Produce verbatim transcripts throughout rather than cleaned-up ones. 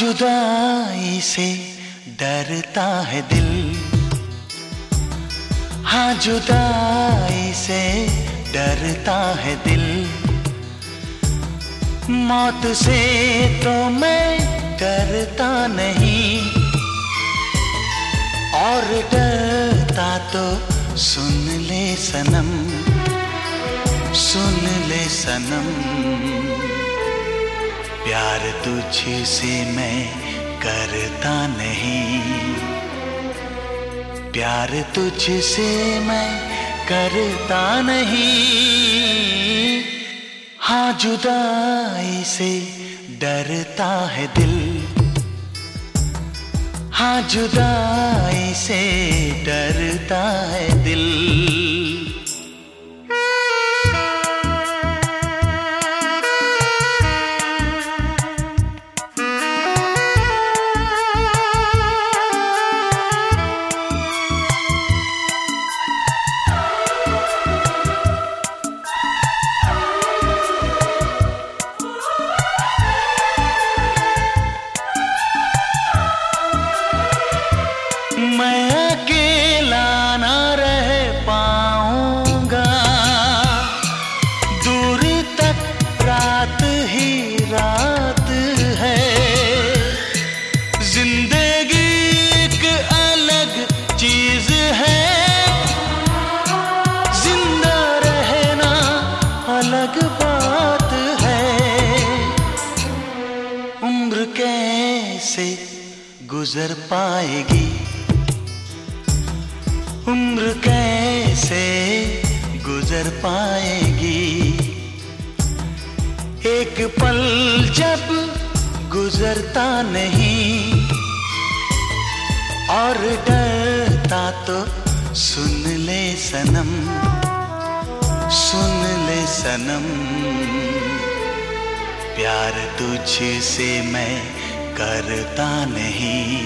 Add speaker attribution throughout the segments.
Speaker 1: जुदाई से डरता है दिल, हाँ जुदाई से डरता है दिल। मौत से तो मैं डरता नहीं, और डरता तो सुन ले सनम, सुन ले सनम। प्यार तुझसे मैं करता नहीं, प्यार तुझसे मैं करता नहीं। हाँ जुदाई से डरता है दिल, हाँ जुदाई से डरता है दिल। मैं अकेला ना रह पाऊंगा, दूर तक रात ही रात है। जिंदगी एक अलग चीज है, जिंदा रहना अलग बात है। उम्र कैसे गुजर पाएगी, उम्र कैसे गुजर पाएगी। एक पल जब गुजरता नहीं, और डरता तो सुन ले सनम, सुन ले सनम। प्यार तुझसे मैं करता नहीं,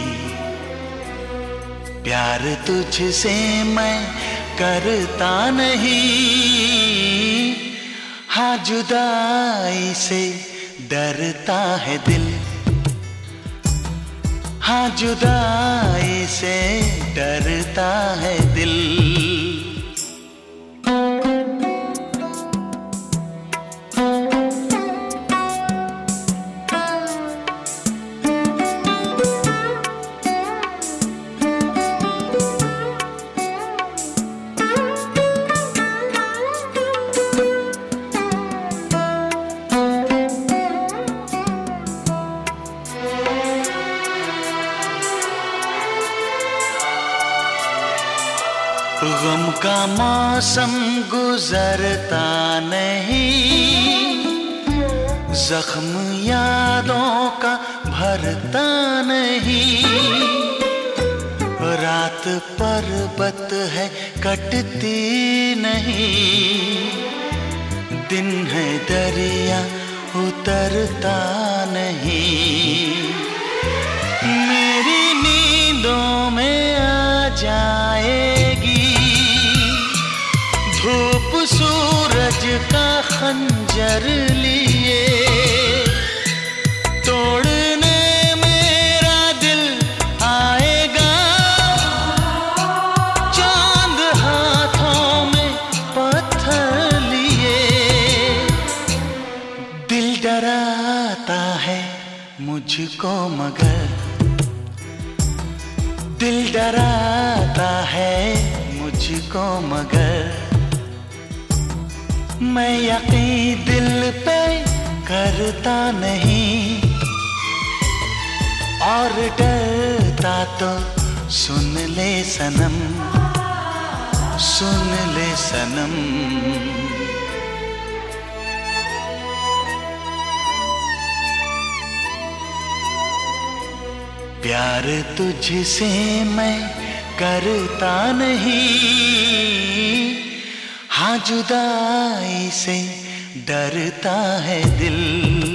Speaker 1: प्यार तुझसे मैं करता नहीं। हाँ जुदाई से डरता है दिल, हाँ जुदाई से डरता है दिल। गम का मौसम गुजरता नहीं, जख्म यादों का भरता नहीं। रात पर्वत है कटती नहीं, दिन है दरिया उतरता नहीं। मेरी नींदों में आ जाएगी धूप सूरज का खंजर लिए, तोड़ने मेरा दिल आएगा। चांद हाथों में पत्थर लिए, दिल डराता है मुझको मगर, दिल डराता है मुझको मगर। मैं यकीन दिल पे करता नहीं, और डरता तो सुन ले सनम, सुन ले सनम। प्यार तुझसे मैं करता नहीं, हाँ जुदाई से डरता है दिल।